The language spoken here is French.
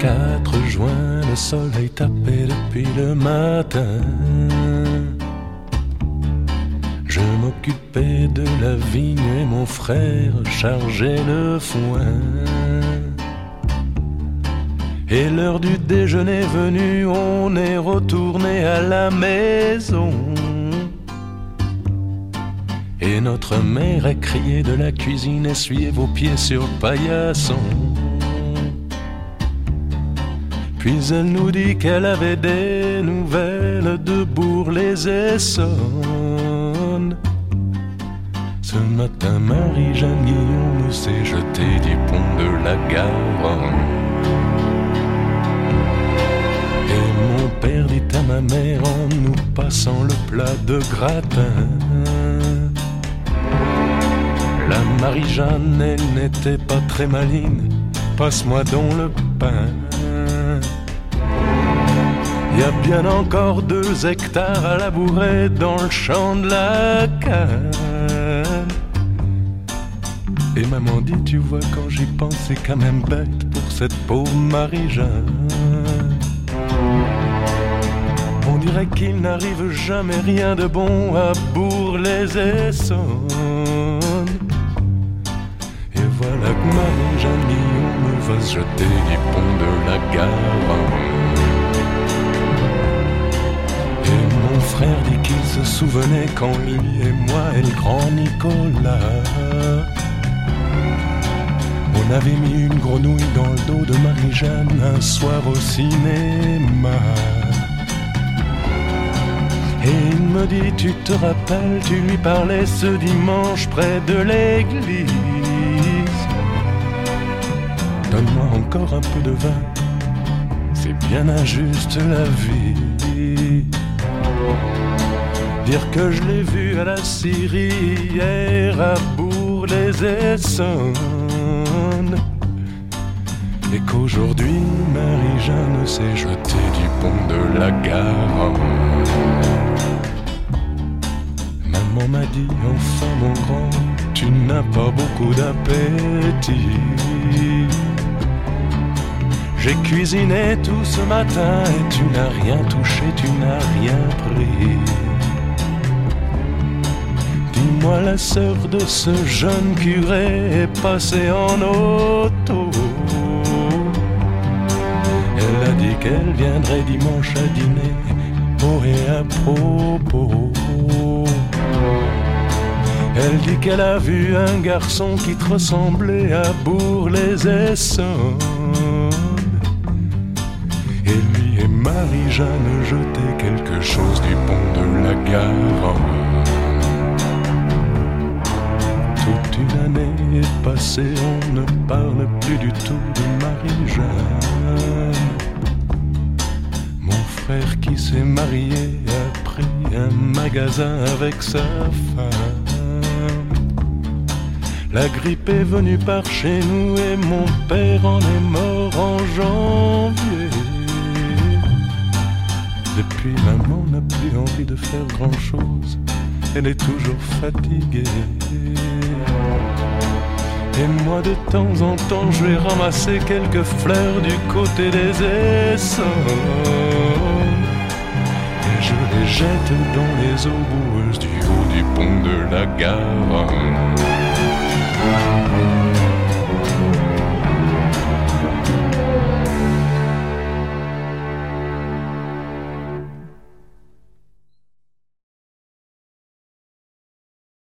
4 juin, le soleil tapait depuis le matin. Je m'occupais de la vigne et mon frère chargeait le foin. Et l'heure du déjeuner venue, on est retourné à la maison. Et notre mère a crié de la cuisine: essuyez vos pieds sur le paillasson. Puis elle nous dit qu'elle avait des nouvelles de Bourg-les-Essonnes. Ce matin, Marie-Jeanne Guillaume s'est jetée du pont de la Garonne. Et mon père dit à ma mère en nous passant le plat de gratin: la Marie-Jeanne, elle n'était pas très maligne, passe-moi donc le pain. Il y a bien encore 2 hectares à labourer dans le champ de la canne. Et maman dit: tu vois, quand j'y pense, c'est quand même bête pour cette pauvre Marie-Jeanne. On dirait qu'il n'arrive jamais rien de bon à Bourg-les-Essonnes. Et voilà que Marie-Jeanne Guillaume va se jeter du pont de la Garonne. Et mon frère dit qu'il se souvenait quand lui et moi et le grand Nicolas, on avait mis une grenouille dans le dos de Marie-Jeanne un soir au cinéma. Et il me dit: tu te rappelles, tu lui parlais ce dimanche près de l'église. Donne-moi encore un peu de vin, c'est bien injuste la vie. Dire que je l'ai vu à la Syrie hier à Bourg-les-Essonnes, et qu'aujourd'hui Marie-Jeanne s'est jetée du pont de la Garonne. Maman m'a dit: enfin mon grand, tu n'as pas beaucoup d'appétit. J'ai cuisiné tout ce matin et tu n'as rien touché, tu n'as rien pris. Dis-moi, la sœur de ce jeune curé est passée en auto. Elle a dit qu'elle viendrait dimanche à dîner, pour et à propos. Elle dit qu'elle a vu un garçon qui te ressemblait à Bourg-les-Essonnes. Et lui et Marie-Jeanne jetaient quelque chose du pont de la Garonne. Toute une année est passée, on ne parle plus du tout de Marie-Jeanne. Mon frère qui s'est marié a pris un magasin avec sa femme. La grippe est venue par chez nous et mon père en est mort en janvier. Depuis, maman n'a plus envie de faire grand-chose, elle est toujours fatiguée. Et moi de temps en temps je vais ramasser quelques fleurs du côté des Essonnes, et je les jette dans les eaux boueuses du haut du pont de la Garonne.